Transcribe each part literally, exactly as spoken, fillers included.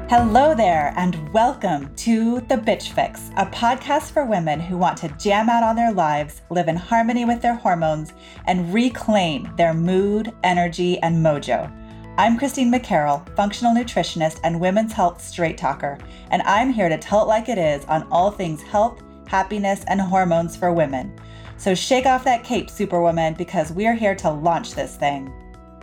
Hello there, and welcome to The Bitch Fix, a podcast for women who want to jam out on their lives, live in harmony with their hormones, and reclaim their mood, energy, and mojo. I'm Christine McCarroll, functional nutritionist and women's health straight talker, and I'm here to tell it like it is on all things health, happiness, and hormones for women. So shake off that cape, Superwoman, because we're here to launch this thing.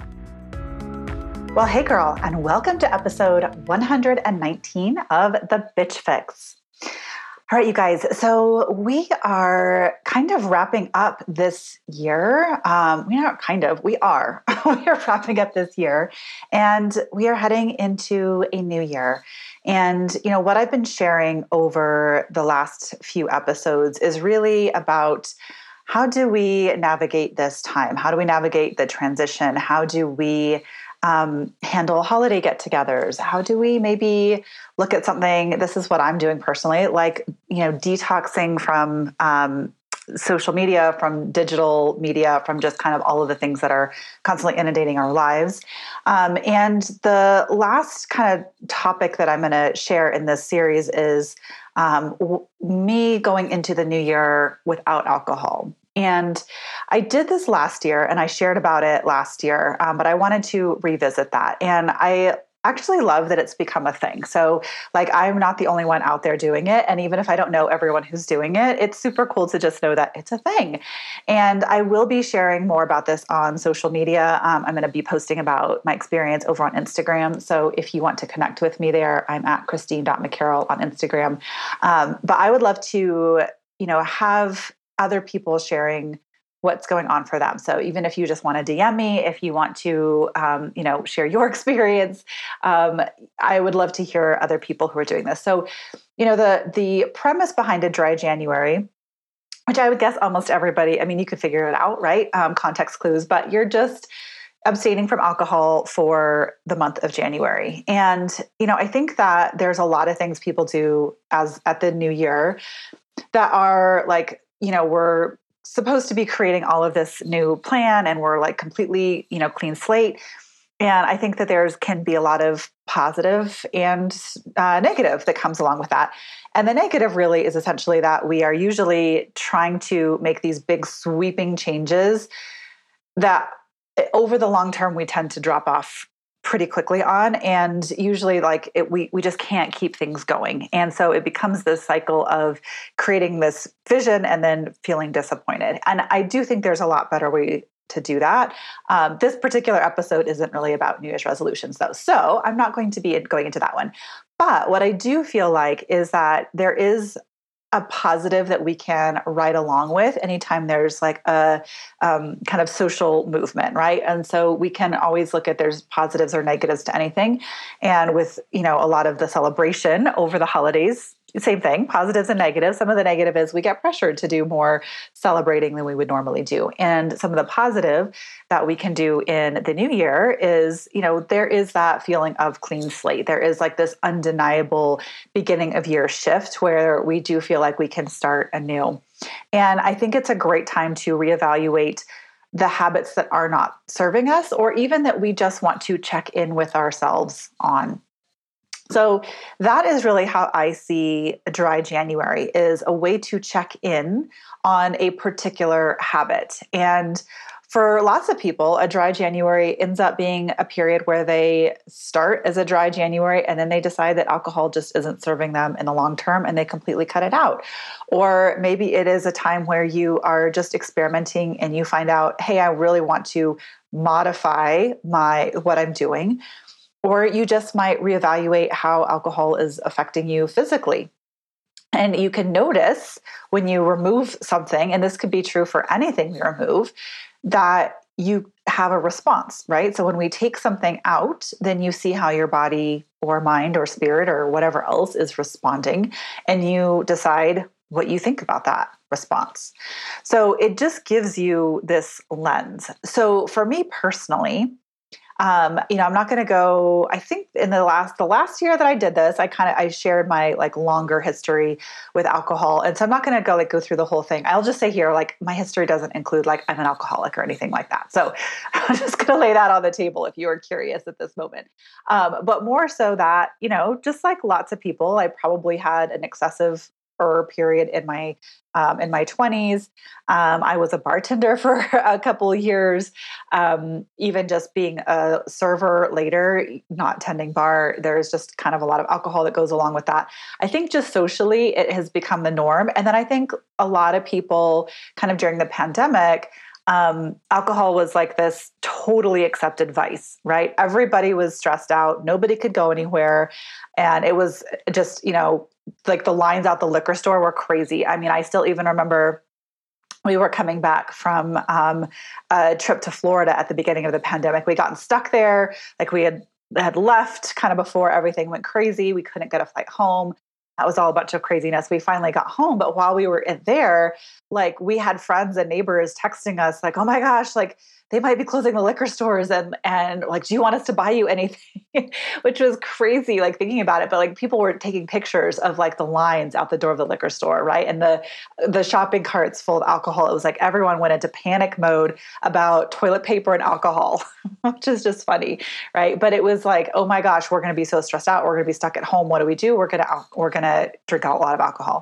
Well, hey girl, and welcome to episode one hundred nineteen of The Bitch Fix. All right, you guys, so we are kind of wrapping up this year. Um, we're not kind of, we are. we are wrapping up this year, and we are heading into a new year. And, you know, what I've been sharing over the last few episodes is really about how do we navigate this time? How do we navigate the transition? How do we Um, handle holiday get-togethers? How do we maybe look at something? This is what I'm doing personally, like, you know, detoxing from um, social media, from digital media, from just kind of all of the things that are constantly inundating our lives. Um, and the last kind of topic that I'm going to share in this series is um, w- me going into the new year without alcohol. And I did this last year and I shared about it last year, um, but I wanted to revisit that. And I actually love that it's become a thing. So like, I'm not the only one out there doing it. And even if I don't know everyone who's doing it, it's super cool to just know that it's a thing. And I will be sharing more about this on social media. Um, I'm going to be posting about my experience over on Instagram. So if you want to connect with me there, I'm at christine dot mccarroll on Instagram. Um, but I would love to, you know, have other people sharing what's going on for them. So even if you just want to D M me, if you want to, um, you know, share your experience, um, I would love to hear other people who are doing this. So, you know, the the premise behind a dry January, which I would guess almost everybody, I mean, you could figure it out, right? Um, context clues, but you're just abstaining from alcohol for the month of January. And, you know, I think that there's a lot of things people do as at the new year that are like, you know, we're supposed to be creating all of this new plan and we're like completely, you know, clean slate. And I think that there's can be a lot of positive and uh, negative that comes along with that. And the negative really is essentially that we are usually trying to make these big sweeping changes that over the long term, we tend to drop off pretty quickly on. And usually like it, we, we just can't keep things going. And so it becomes this cycle of creating this vision and then feeling disappointed. And I do think there's a lot better way to do that. Um, this particular episode isn't really about New Year's resolutions though. So I'm not going to be going into that one. But what I do feel like is that there is a positive that we can ride along with anytime there's like a um, kind of social movement, right? And so we can always look at there's positives or negatives to anything. And with, you know, a lot of the celebration over the holidays, same thing, positives and negatives. Some of the negative is we get pressured to do more celebrating than we would normally do. And some of the positive that we can do in the new year is, you know, there is that feeling of clean slate. There is like this undeniable beginning of year shift where we do feel like we can start anew. And I think it's a great time to reevaluate the habits that are not serving us, or even that we just want to check in with ourselves on. So that is really how I see a dry January, is a way to check in on a particular habit. And for lots of people, a dry January ends up being a period where they start as a dry January and then they decide that alcohol just isn't serving them in the long term and they completely cut it out. Or maybe it is a time where you are just experimenting and you find out, hey, I really want to modify my what I'm doing. Or you just might reevaluate how alcohol is affecting you physically. And you can notice when you remove something, and this could be true for anything we remove, that you have a response, right? So when we take something out, then you see how your body or mind or spirit or whatever else is responding, and you decide what you think about that response. So it just gives you this lens. So for me personally, Um, you know, I'm not going to go, I think in the last, the last year that I did this, I kind of, I shared my like longer history with alcohol. And so I'm not going to go like go through the whole thing. I'll just say here, like my history doesn't include like I'm an alcoholic or anything like that. So I'm just going to lay that on the table if you are curious at this moment. Um, but more so that, you know, just like lots of people, I probably had an excessive or period in my um, in my twenties. Um, I was a bartender for a couple of years. Um, even just being a server later, not tending bar, there's just kind of a lot of alcohol that goes along with that. I think just socially, it has become the norm. And then I think a lot of people, kind of during the pandemic, um, alcohol was like this totally accepted vice, right? Everybody was stressed out. Nobody could go anywhere. And it was just, you know, like the lines out the liquor store were crazy. I mean, I still even remember we were coming back from um, a trip to Florida at the beginning of the pandemic. We gotten stuck there. Like we had had left kind of before everything went crazy. We couldn't get a flight home. That was all a bunch of craziness. We finally got home. But while we were in there, like we had friends and neighbors texting us like, oh my gosh, like they might be closing the liquor stores and, and like, do you want us to buy you anything? Which was crazy, like thinking about it. But like people were taking pictures of like the lines out the door of the liquor store, right? And the, the shopping carts full of alcohol. It was like everyone went into panic mode about toilet paper and alcohol, which is just funny, right? But it was like, oh my gosh, we're going to be so stressed out. We're going to be stuck at home. What do we do? We're going to, we're going to drink a lot of alcohol.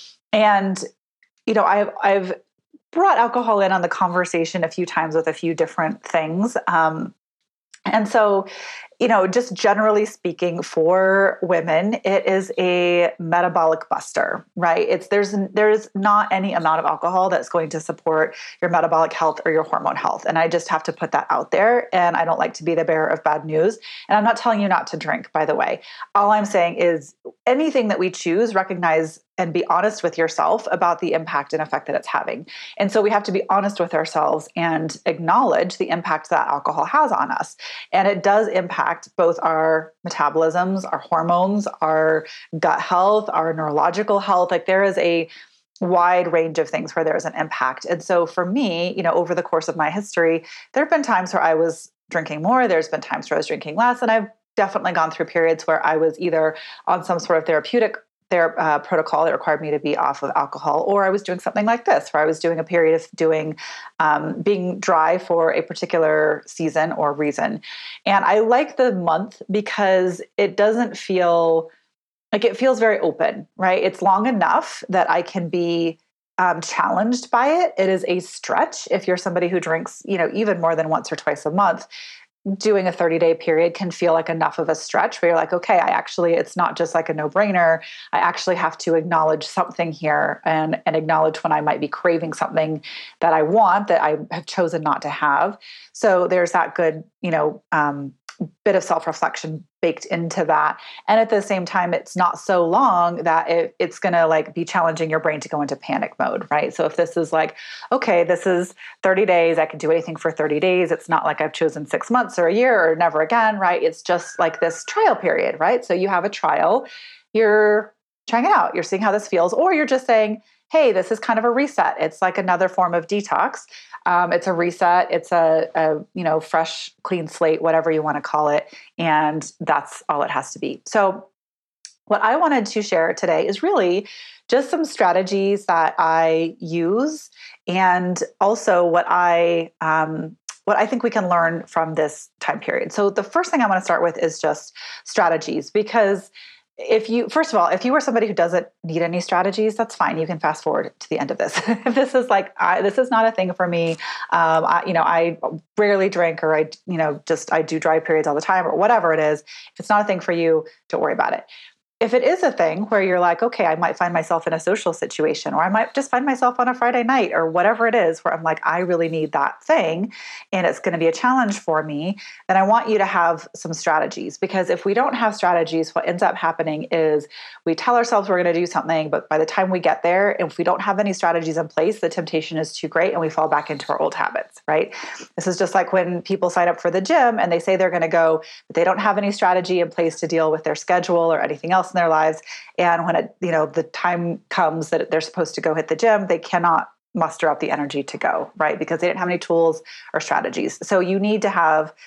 And, you know, I've, I've, brought alcohol in on the conversation a few times with a few different things. Um, and so, you know, just generally speaking for women, it is a metabolic buster, right? It's there's there's not any amount of alcohol that's going to support your metabolic health or your hormone health. And I just have to put that out there. And I don't like to be the bearer of bad news. And I'm not telling you not to drink, by the way. All I'm saying is anything that we choose, recognize and be honest with yourself about the impact and effect that it's having. And so we have to be honest with ourselves and acknowledge the impact that alcohol has on us. And it does impact both our metabolisms, our hormones, our gut health, our neurological health. Like there is a wide range of things where there's an impact. And so for me, you know, over the course of my history, there have been times where I was drinking more, there's been times where I was drinking less, and I've definitely gone through periods where I was either on some sort of therapeutic their uh, protocol that required me to be off of alcohol, or I was doing something like this, where I was doing a period of doing um, being dry for a particular season or reason. And I like the month because it doesn't feel like it feels very open, right? It's long enough that I can be um, challenged by it. It is a stretch if you're somebody who drinks, you know, even more than once or twice a month. Doing a thirty day period can feel like enough of a stretch where you're like, okay, I actually, it's not just like a no brainer. I actually have to acknowledge something here and, and acknowledge when I might be craving something that I want that I have chosen not to have. So there's that good, you know, um, bit of self-reflection baked into that. And at the same time, it's not so long that it, it's going to like be challenging your brain to go into panic mode, right? So if this is like, okay, this is thirty days, I can do anything for thirty days. It's not like I've chosen six months or a year or never again, right? It's just like this trial period, right? So you have a trial, you're trying it out, you're seeing how this feels, or you're just saying, hey, this is kind of a reset. It's like another form of detox. Um, it's a reset. It's a, a, you know, fresh, clean slate, whatever you want to call it. And that's all it has to be. So what I wanted to share today is really just some strategies that I use and also what I, um, what I think we can learn from this time period. So the first thing I want to start with is just strategies, because if you, first of all, if you are somebody who doesn't need any strategies, that's fine. You can fast forward to the end of this. If this is like, I, this is not a thing for me. Um, I, you know, I rarely drink, or I, you know, just, I do dry periods all the time, or whatever it is. If it's not a thing for you, don't worry about it. If it is a thing where you're like, okay, I might find myself in a social situation, or I might just find myself on a Friday night, or whatever it is, where I'm like, I really need that thing, and it's going to be a challenge for me, then I want you to have some strategies. Because if we don't have strategies, what ends up happening is we tell ourselves we're going to do something, but by the time we get there, if we don't have any strategies in place, the temptation is too great and we fall back into our old habits, right? This is just like when people sign up for the gym and they say they're going to go, but they don't have any strategy in place to deal with their schedule or anything else in their lives. And when it, you know, the time comes that they're supposed to go hit the gym, they cannot muster up the energy to go, right? Because they didn't have any tools or strategies. So you need to have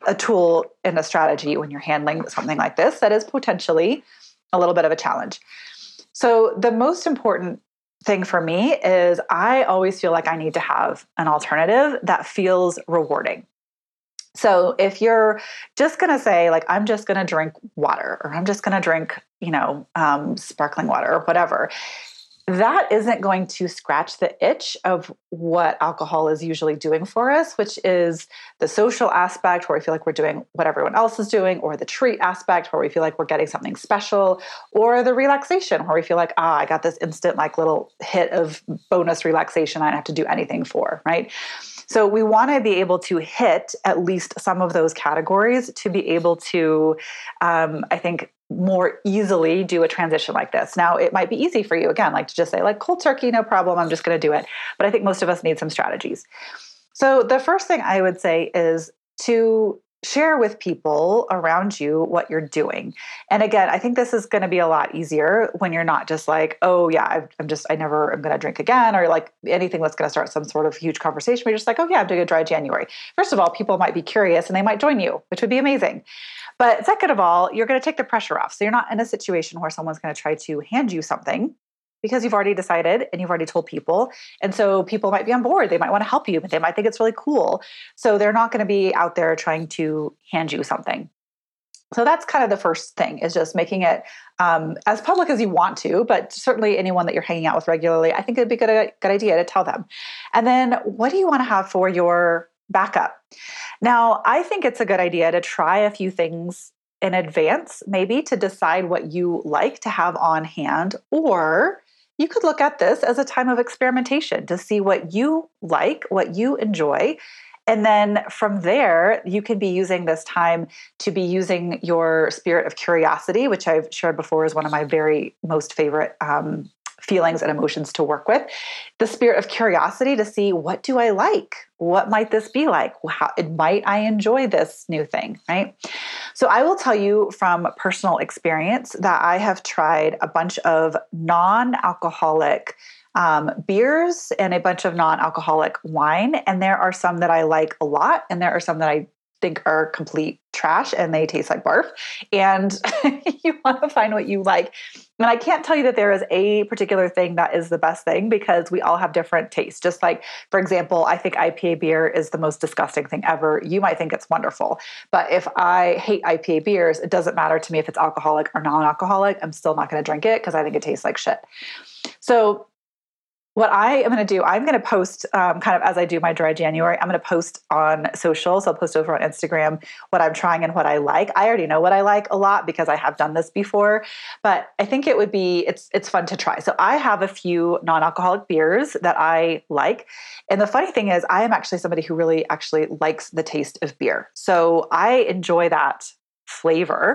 a tool and a strategy when you're handling something like this that is potentially a little bit of a challenge. So the most important thing for me is I always feel like I need to have an alternative that feels rewarding. So if you're just going to say like, I'm just going to drink water, or I'm just going to drink, you know, um, sparkling water or whatever, that isn't going to scratch the itch of what alcohol is usually doing for us, which is the social aspect where we feel like we're doing what everyone else is doing, or the treat aspect where we feel like we're getting something special, or the relaxation where we feel like, ah, I got this instant like little hit of bonus relaxation I don't have to do anything for, right? So we want to be able to hit at least some of those categories to be able to, um, I think, more easily do a transition like this. Now, it might be easy for you, again, like to just say like cold turkey, no problem, I'm just going to do it. But I think most of us need some strategies. So the first thing I would say is to share with people around you what you're doing. And again, I think this is going to be a lot easier when you're not just like, oh yeah, I'm just, I never am going to drink again, or like anything that's going to start some sort of huge conversation. But you're just like, oh yeah, I'm doing a dry January. First of all, people might be curious and they might join you, which would be amazing. But second of all, you're going to take the pressure off. So you're not in a situation where someone's going to try to hand you something, because you've already decided and you've already told people. And so people might be on board. They might want to help you, but they might think it's really cool. So they're not going to be out there trying to hand you something. So that's kind of the first thing, is just making it um, as public as you want to, but certainly anyone that you're hanging out with regularly, I think it'd be a good, good idea to tell them. And then what do you want to have for your backup? Now, I think it's a good idea to try a few things in advance, maybe to decide what you like to have on hand, or you could look at this as a time of experimentation to see what you like, what you enjoy. And then from there, you can be using this time to be using your spirit of curiosity, which I've shared before is one of my very most favorite um, feelings and emotions to work with. The spirit of curiosity to see, what do I like? What might this be like? How might I enjoy this new thing, right? So I will tell you from personal experience that I have tried a bunch of non-alcoholic um, beers and a bunch of non-alcoholic wine. And there are some that I like a lot, and there are some that I think are complete trash and they taste like barf. And you want to find what you like. And I can't tell you that there is a particular thing that is the best thing, because we all have different tastes. Just like, for example, I think I P A beer is the most disgusting thing ever. You might think it's wonderful. But if I hate I P A beers, it doesn't matter to me if it's alcoholic or non-alcoholic. I'm still not going to drink it because I think it tastes like shit. So what I am going to do, I'm going to post um, kind of as I do my dry January, I'm going to post on social. So I'll post over on Instagram what I'm trying and what I like. I already know what I like a lot because I have done this before, but I think it would be, it's it's fun to try. So I have a few non-alcoholic beers that I like. And the funny thing is, I am actually somebody who really actually likes the taste of beer. So I enjoy that flavor.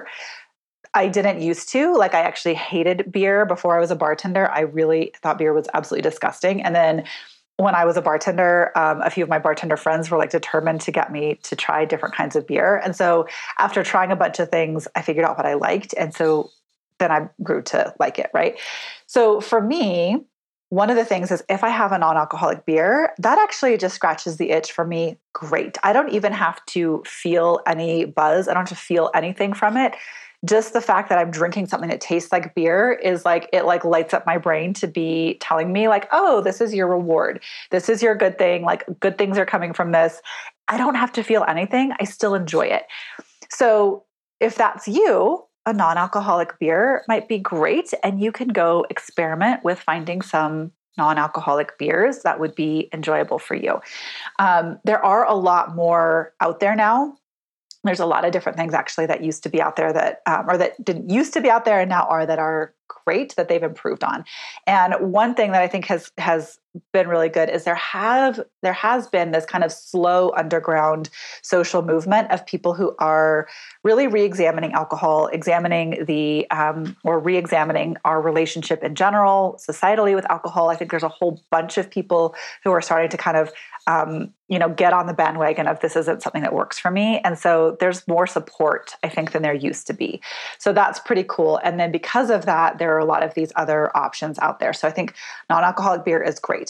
I didn't used to. Like, I actually hated beer before I was a bartender. I really thought beer was absolutely disgusting. And then when I was a bartender, um, a few of my bartender friends were like determined to get me to try different kinds of beer. And so after trying a bunch of things, I figured out what I liked. And so then I grew to like it, right? So for me, one of the things is if I have a non-alcoholic beer, that actually just scratches the itch for me. Great. I don't even have to feel any buzz. I don't have to feel anything from it. Just the fact that I'm drinking something that tastes like beer is like, it like lights up my brain to be telling me like, oh, this is your reward. This is your good thing. Like, good things are coming from this. I don't have to feel anything. I still enjoy it. So if that's you, a non-alcoholic beer might be great. And you can go experiment with finding some non-alcoholic beers that would be enjoyable for you. Um, there are a lot more out there now. There's a lot of different things actually that used to be out there that, um, or that didn't used to be out there and now are, that are great, that they've improved on. And one thing that I think has, has been really good is there have, there has been this kind of slow underground social movement of people who are really re-examining alcohol, examining the, um, or re-examining our relationship in general, societally with alcohol. I think there's a whole bunch of people who are starting to kind of, um, you know, get on the bandwagon of this isn't something that works for me. And so there's more support, I think, than there used to be. So that's pretty cool. And then because of that, there are a lot of these other options out there. So I think non-alcoholic beer is great.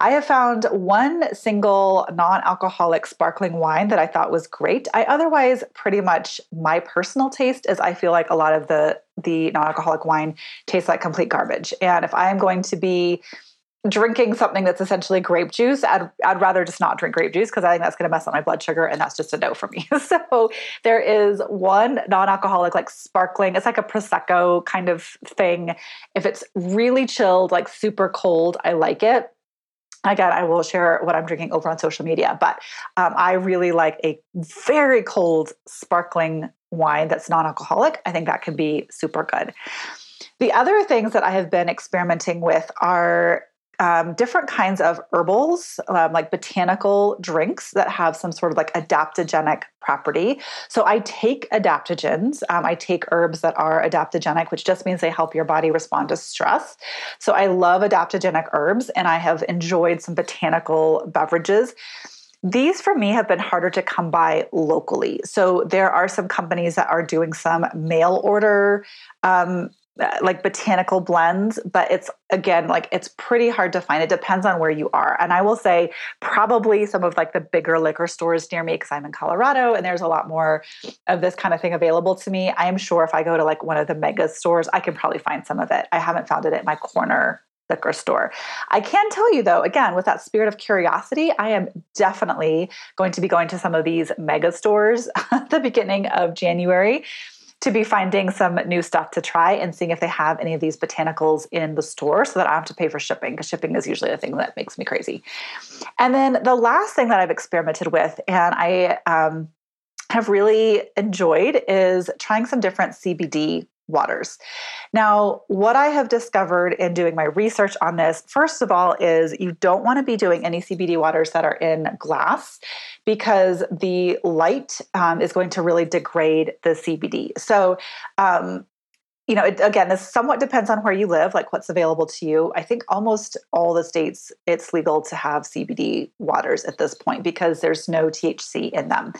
I have found one single non-alcoholic sparkling wine that I thought was great. I otherwise pretty much, my personal taste is I feel like a lot of the the non-alcoholic wine tastes like complete garbage. And if I'm going to be drinking something that's essentially grape juice, I'd, I'd rather just not drink grape juice because I think that's going to mess up my blood sugar, and that's just a no for me. So there is one non-alcoholic, like sparkling, it's like a Prosecco kind of thing. If it's really chilled, like super cold, I like it. Again, I will share what I'm drinking over on social media, but um, I really like a very cold sparkling wine that's non-alcoholic. I think that can be super good. The other things that I have been experimenting with are um, different kinds of herbals, um, like botanical drinks that have some sort of like adaptogenic property. So I take adaptogens. Um, I take herbs that are adaptogenic, which just means they help your body respond to stress. So I love adaptogenic herbs, and I have enjoyed some botanical beverages. These for me have been harder to come by locally. So there are some companies that are doing some mail order, um, like botanical blends, but it's again, like it's pretty hard to find. It depends on where you are. And I will say probably some of like the bigger liquor stores near me, because I'm in Colorado and there's a lot more of this kind of thing available to me. I am sure if I go to like one of the mega stores, I can probably find some of it. I haven't found it at my corner liquor store. I can tell you though, again, with that spirit of curiosity, I am definitely going to be going to some of these mega stores at the beginning of January to be finding some new stuff to try and seeing if they have any of these botanicals in the store so that I don't have to pay for shipping, because shipping is usually the thing that makes me crazy. And then the last thing that I've experimented with and I um, have really enjoyed is trying some different C B D waters. Now, what I have discovered in doing my research on this, first of all, is you don't want to be doing any C B D waters that are in glass because the light um, is going to really degrade the C B D. So, um, you know, it, again, this somewhat depends on where you live, like what's available to you. I think almost all the states, it's legal to have C B D waters at this point because there's no T H C in them.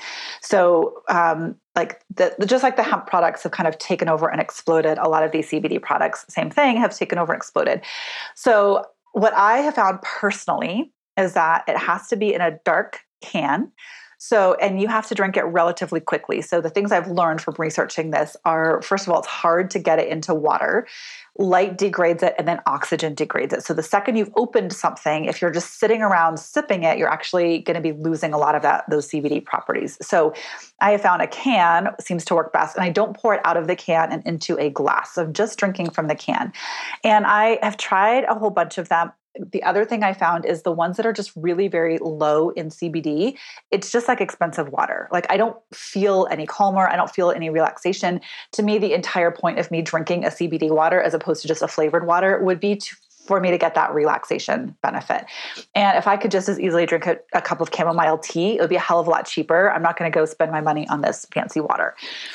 So, um, like the, just like the hemp products have kind of taken over and exploded, a lot of these C B D products, same thing, have taken over and exploded. So what I have found personally is that it has to be in a dark can. So, and you have to drink it relatively quickly. So the things I've learned from researching this are, first of all, it's hard to get it into water. Light degrades it and then oxygen degrades it. So the second you've opened something, if you're just sitting around sipping it, you're actually going to be losing a lot of that, those C B D properties. So I have found a can seems to work best, and I don't pour it out of the can and into a glass. So I'm just drinking from the can. And I have tried a whole bunch of them. The other thing I found is the ones that are just really very low in C B D, it's just like expensive water. Like I don't feel any calmer. I don't feel any relaxation. To me, the entire point of me drinking a C B D water as opposed to just a flavored water would be to, for me to get that relaxation benefit. And if I could just as easily drink a, a cup of chamomile tea, it would be a hell of a lot cheaper. I'm not going to go spend my money on this fancy water.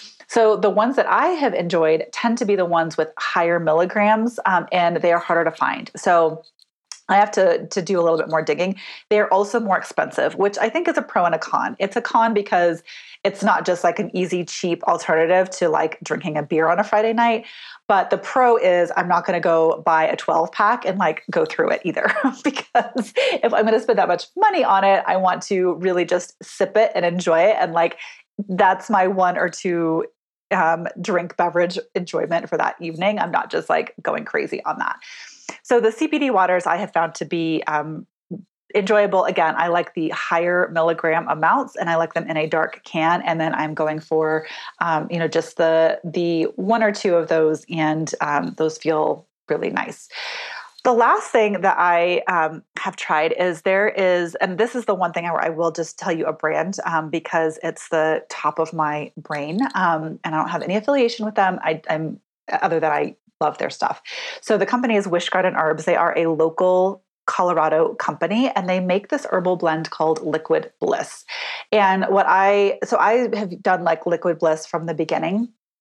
So the ones that I have enjoyed tend to be the ones with higher milligrams, um, and they are harder to find. So I have to, to do a little bit more digging. They're also more expensive, which I think is a pro and a con. It's a con because it's not just like an easy, cheap alternative to like drinking a beer on a Friday night. But the pro is I'm not going to go buy a twelve pack and like go through it either. Because if I'm going to spend that much money on it, I want to really just sip it and enjoy it. And like, that's my one or two um, drink beverage enjoyment for that evening. I'm not just like going crazy on that. So the C B D waters I have found to be um, enjoyable. Again, I like the higher milligram amounts, and I like them in a dark can. And then I'm going for, um, you know, just the the one or two of those, and um, those feel really nice. The last thing that I um, have tried is there is, and this is the one thing where I will just tell you a brand um, because it's the top of my brain, um, and I don't have any affiliation with them. I, I'm other than I love their stuff. So the company is Wish Garden Herbs. They are a local Colorado company, and they make this herbal blend called Liquid Bliss. And what I, so I have done like Liquid Bliss from the beginning.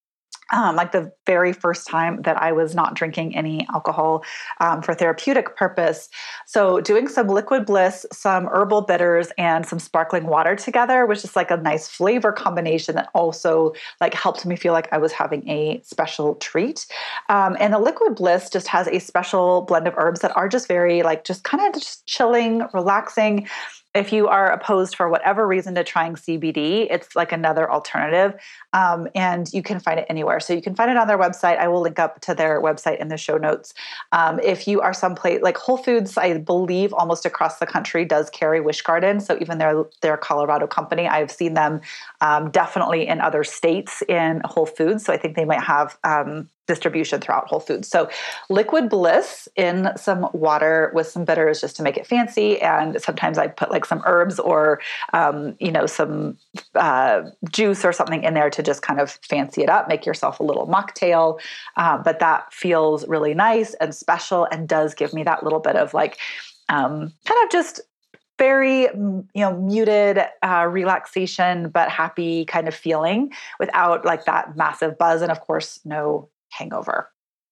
Um, like the very first time that I was not drinking any alcohol um, for therapeutic purpose. So doing some Liquid Bliss, some herbal bitters, and some sparkling water together was just like a nice flavor combination that also like helped me feel like I was having a special treat. Um, and the Liquid Bliss just has a special blend of herbs that are just very like just kind of just chilling, relaxing. If you are opposed for whatever reason to trying C B D, it's like another alternative. Um, and you can find it anywhere. So you can find it on their website. I will link up to their website in the show notes. Um, if you are someplace like Whole Foods, I believe almost across the country does carry Wish Garden. So even their, their Colorado company, I've seen them um, definitely in other states in Whole Foods. So I think they might have um, distribution throughout Whole Foods. So Liquid Bliss in some water with some bitters just to make it fancy. And sometimes I put like some herbs or, um, you know, some uh, juice or something in there to just kind of fancy it up, make yourself a little mocktail. Uh, but that feels really nice and special and does give me that little bit of like, um, kind of just very, you know, muted uh, relaxation, but happy kind of feeling without like that massive buzz. And of course, no hangover.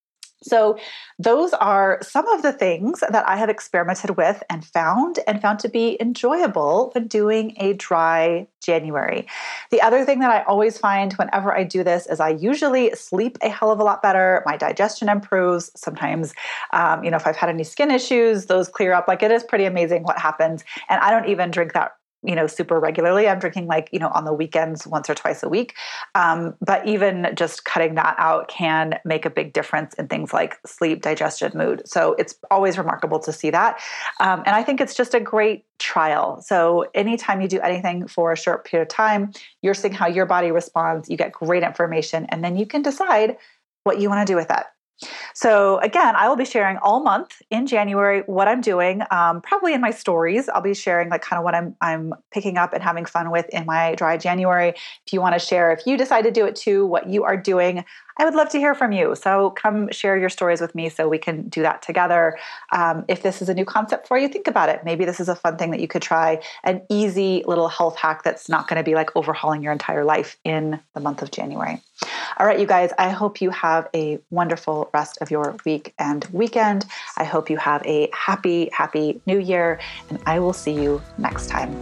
So those are some of the things that I have experimented with and found and found to be enjoyable when doing a dry January. The other thing that I always find whenever I do this is I usually sleep a hell of a lot better. My digestion improves. Sometimes, um, you know, if I've had any skin issues, those clear up. Like it is pretty amazing what happens. And I don't even drink that you know, super regularly. I'm drinking like, you know, on the weekends, once or twice a week. Um, but even just cutting that out can make a big difference in things like sleep, digestion, mood. So it's always remarkable to see that. Um, and I think it's just a great trial. So anytime you do anything for a short period of time, you're seeing how your body responds, you get great information, and then you can decide what you want to do with that. So again, I will be sharing all month in January what I'm doing. Um, probably in my stories, I'll be sharing like kind of what I'm I'm picking up and having fun with in my dry January. If you want to share, if you decide to do it too, what you are doing, I would love to hear from you. So come share your stories with me so we can do that together. Um, if this is a new concept for you, think about it. Maybe this is a fun thing that you could try, an easy little health hack that's not going to be like overhauling your entire life in the month of January. All right, you guys, I hope you have a wonderful rest of your week and weekend. I hope you have a happy, happy new year, and I will see you next time.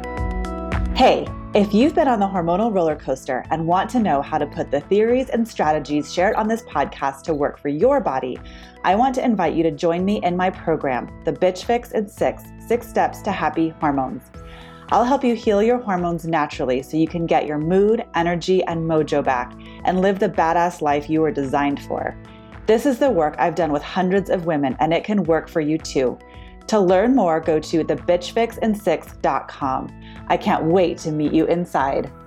Hey, if you've been on the hormonal roller coaster and want to know how to put the theories and strategies shared on this podcast to work for your body, I want to invite you to join me in my program, The Bitch Fix in Six, Six Steps to Happy Hormones. I'll help you heal your hormones naturally so you can get your mood, energy, and mojo back and live the badass life you were designed for. This is the work I've done with hundreds of women, and it can work for you too. To learn more, go to the bitch fix in six dot com. I can't wait to meet you inside.